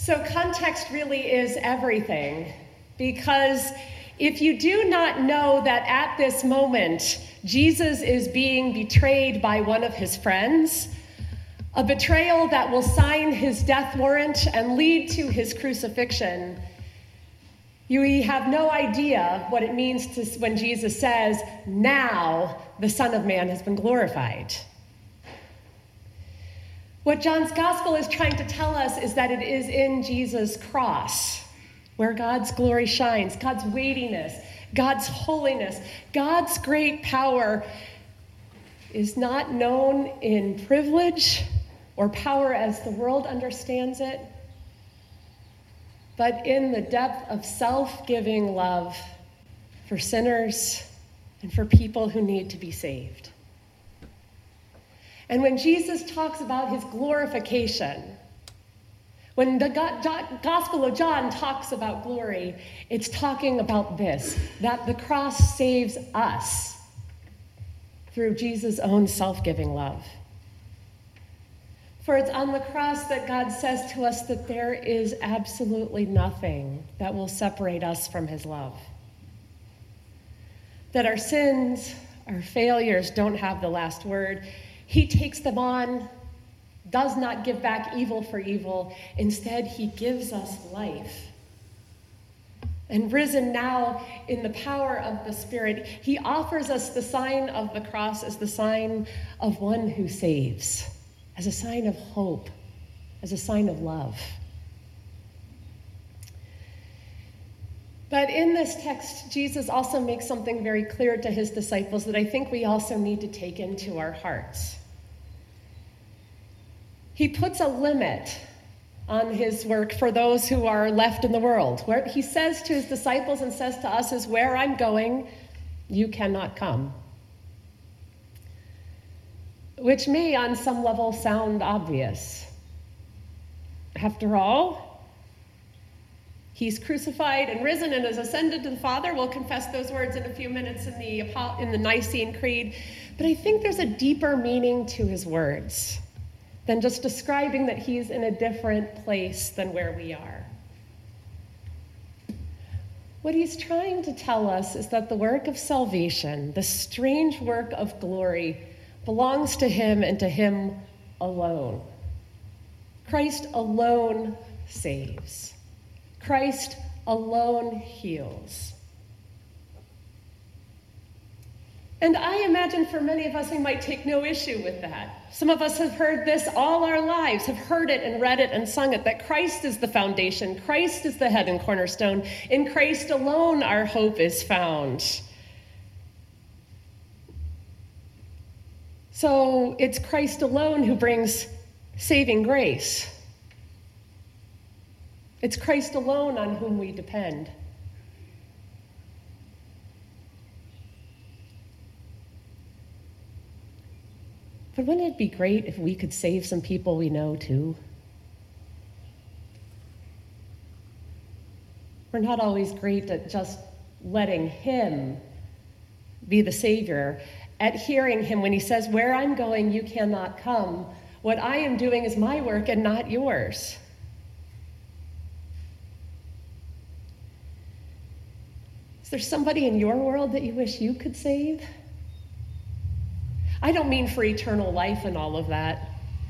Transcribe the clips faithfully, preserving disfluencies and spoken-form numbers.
So context really is everything, because if you do not know that at this moment Jesus is being betrayed by one of his friends, a betrayal that will sign his death warrant and lead to his crucifixion, you have no idea what it means to, when Jesus says, "Now the Son of Man has been glorified." What John's gospel is trying to tell us is that it is in Jesus' cross where God's glory shines, God's weightiness, God's holiness, God's great power is not known in privilege or power as the world understands it, but in the depth of self-giving love for sinners and for people who need to be saved. And when Jesus talks about his glorification, when the Gospel of John talks about glory, it's talking about this, that the cross saves us through Jesus' own self-giving love. For it's on the cross that God says to us that there is absolutely nothing that will separate us from his love. That our sins, our failures don't have the last word. He takes them on, does not give back evil for evil. Instead, he gives us life. And risen now in the power of the Spirit, he offers us the sign of the cross as the sign of one who saves, as a sign of hope, as a sign of love. But in this text, Jesus also makes something very clear to his disciples that I think we also need to take into our hearts. He puts a limit on his work for those who are left in the world. Where he says to his disciples and says to us is, "Where I'm going, you cannot come." Which may on some level sound obvious. After all, he's crucified and risen and has ascended to the Father. We'll confess those words in a few minutes in the, in the Nicene Creed. But I think there's a deeper meaning to his words than just describing that he's in a different place than where we are. What he's trying to tell us is that the work of salvation, the strange work of glory, belongs to him and to him alone. Christ alone saves. Christ alone heals. And I imagine for many of us, we might take no issue with that. Some of us have heard this all our lives, have heard it and read it and sung it, that Christ is the foundation, Christ is the head and cornerstone. In Christ alone our hope is found. So it's Christ alone who brings saving grace. It's Christ alone on whom we depend. But wouldn't it be great if we could save some people we know too? We're not always great at just letting him be the Savior, at hearing him when he says, "Where I'm going, you cannot come. What I am doing is my work and not yours." Is there somebody in your world that you wish you could save? I don't mean for eternal life and all of that.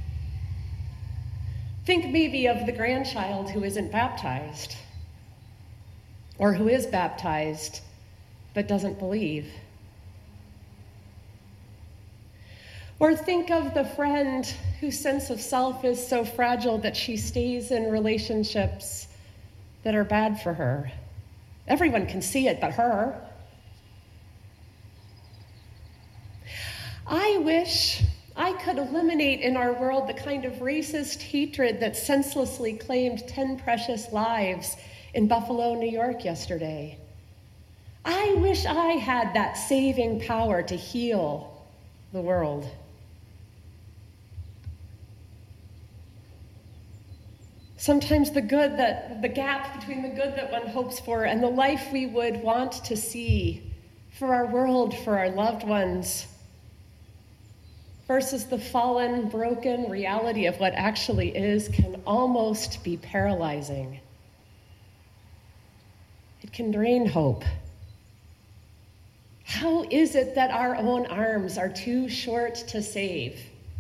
Think maybe of the grandchild who isn't baptized, or who is baptized but doesn't believe. Or think of the friend whose sense of self is so fragile that she stays in relationships that are bad for her. Everyone can see it but her. I wish I could eliminate in our world the kind of racist hatred that senselessly claimed ten precious lives in Buffalo, New York yesterday. I wish I had that saving power to heal the world. Sometimes the good that, the gap between the good that one hopes for and the life we would want to see for our world, for our loved ones, versus the fallen, broken reality of what actually is can almost be paralyzing. It can drain hope. How is it that our own arms are too short to save?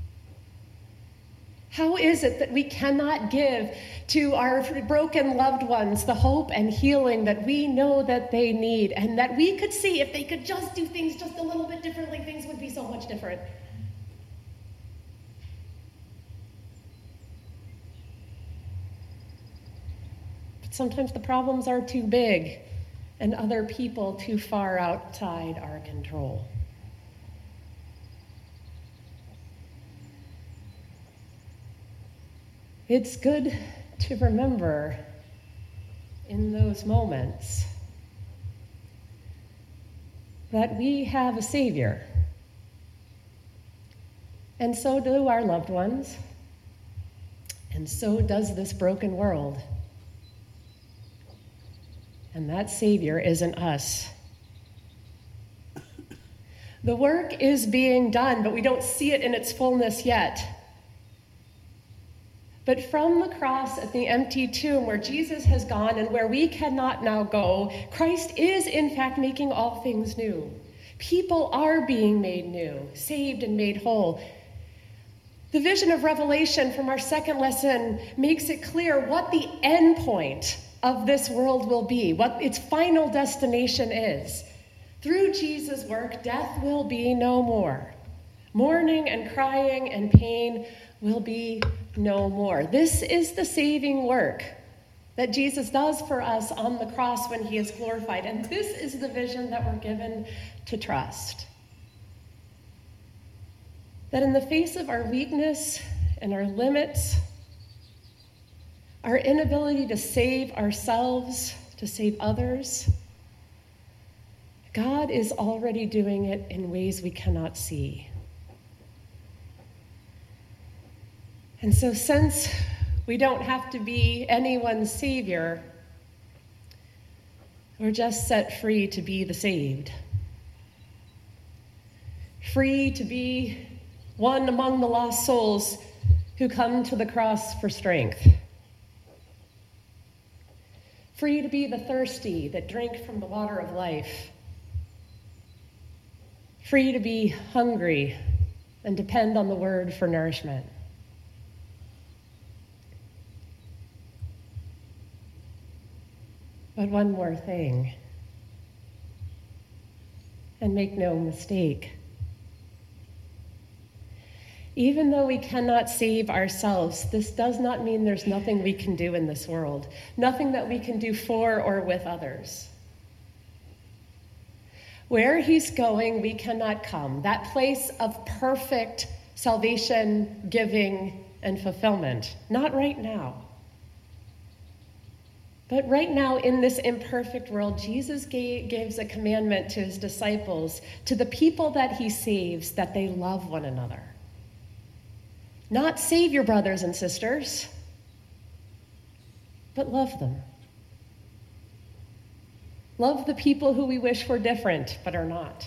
How is it that we cannot give to our broken loved ones the hope and healing that we know that they need, and that we could see if they could just do things just a little bit differently, things would be so much different? But sometimes the problems are too big and other people too far outside our control. It's good to remember in those moments that we have a Savior, and so do our loved ones, and so does this broken world. And that Savior isn't us. The work is being done, but we don't see it in its fullness yet. But from the cross at the empty tomb where Jesus has gone and where we cannot now go, Christ is in fact making all things new. People are being made new, saved and made whole. The vision of Revelation from our second lesson makes it clear what the end point of this world will be, what its final destination is. Through Jesus' work, death will be no more. Mourning and crying and pain will be no more. This is the saving work that Jesus does for us on the cross when he is glorified. And this is the vision that we're given to trust. That in the face of our weakness and our limits, our inability to save ourselves, to save others, God is already doing it in ways we cannot see. And so since we don't have to be anyone's savior, we're just set free to be the saved. Free to be one among the lost souls who come to the cross for strength. Free to be the thirsty that drink from the water of life. Free to be hungry and depend on the word for nourishment. But one more thing, and make no mistake. Even though we cannot save ourselves, this does not mean there's nothing we can do in this world, nothing that we can do for or with others. Where he's going, we cannot come. That place of perfect salvation, giving, and fulfillment. Not right now. But right now, in this imperfect world, Jesus gave, gives a commandment to his disciples, to the people that he saves, that they love one another. Not save your brothers and sisters, but love them. Love the people who we wish were different, but are not.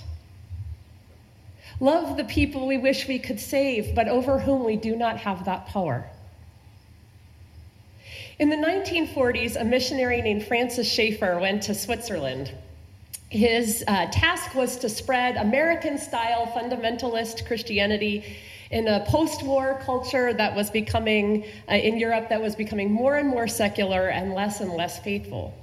Love the people we wish we could save, but over whom we do not have that power. In the nineteen forties, a missionary named Francis Schaeffer went to Switzerland. His uh, task was to spread American-style fundamentalist Christianity in a post-war culture that was becoming, uh, in Europe, that was becoming more and more secular and less and less faithful.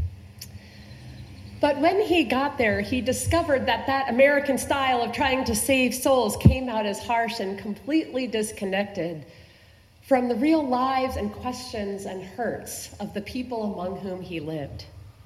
But when he got there, he discovered that that American style of trying to save souls came out as harsh and completely disconnected from the real lives and questions and hurts of the people among whom he lived.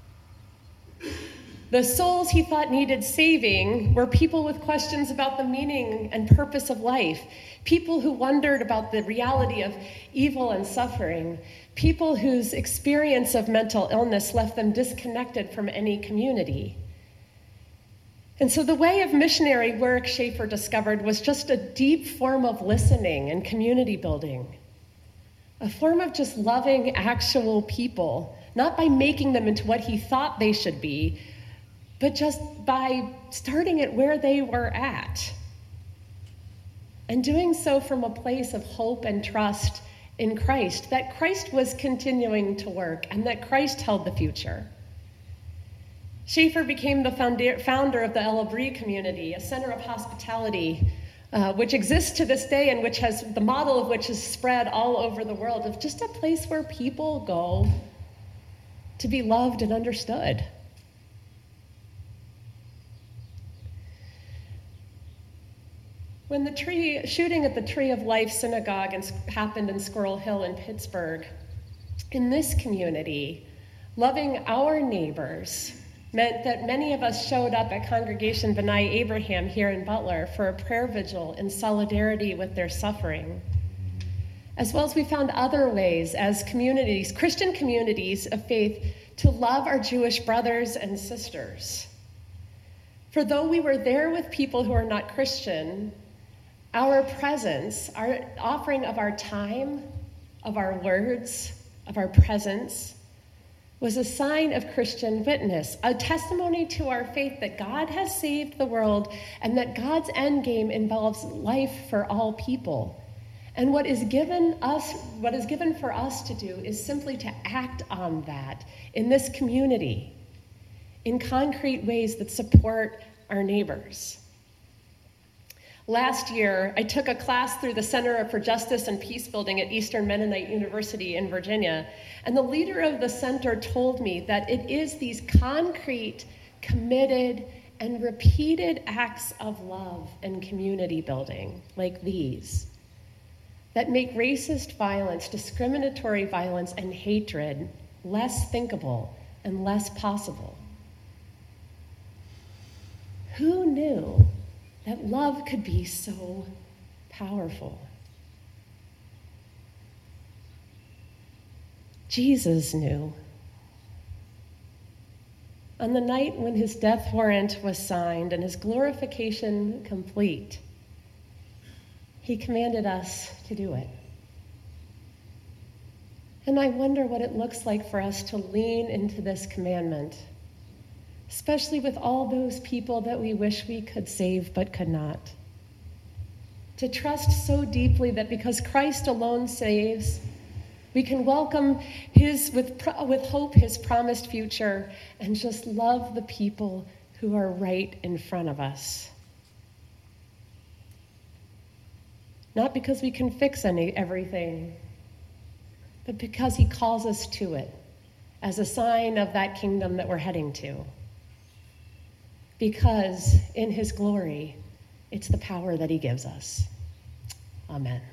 The souls he thought needed saving were people with questions about the meaning and purpose of life, people who wondered about the reality of evil and suffering, people whose experience of mental illness left them disconnected from any community. And so the way of missionary work, Schaeffer discovered, was just a deep form of listening and community building. A form of just loving actual people, not by making them into what he thought they should be, but just by starting at where they were at and doing so from a place of hope and trust in Christ, that Christ was continuing to work and that Christ held the future. Schaefer became the founder of the El Abri community, a center of hospitality, uh, which exists to this day and which has the model of which is spread all over the world, of just a place where people go to be loved and understood. When the tree, shooting at the Tree of Life Synagogue in, happened in Squirrel Hill in Pittsburgh, in this community, loving our neighbors meant that many of us showed up at Congregation B'nai Abraham here in Butler for a prayer vigil in solidarity with their suffering. As well as we found other ways as communities, Christian communities of faith, to love our Jewish brothers and sisters. For though we were there with people who are not Christian, our presence, our offering of our time, of our words, of our presence, was a sign of Christian witness, a testimony to our faith that God has saved the world and that God's end game involves life for all people. And what is given us, what is given for us to do is simply to act on that in this community, in concrete ways that support our neighbors. Last year, I took a class through the Center for Justice and Peace Building at Eastern Mennonite University in Virginia, and the leader of the center told me that it is these concrete, committed, and repeated acts of love and community building, like these, that make racist violence, discriminatory violence, and hatred less thinkable and less possible. Who knew that love could be so powerful? Jesus knew. On the night when his death warrant was signed and his glorification complete, he commanded us to do it. And I wonder what it looks like for us to lean into this commandment, especially with all those people that we wish we could save but could not. To trust so deeply that because Christ alone saves, we can welcome his, with, with hope, his promised future, and just love the people who are right in front of us. Not because we can fix any, everything, but because he calls us to it as a sign of that kingdom that we're heading to. Because in his glory, it's the power that he gives us. Amen.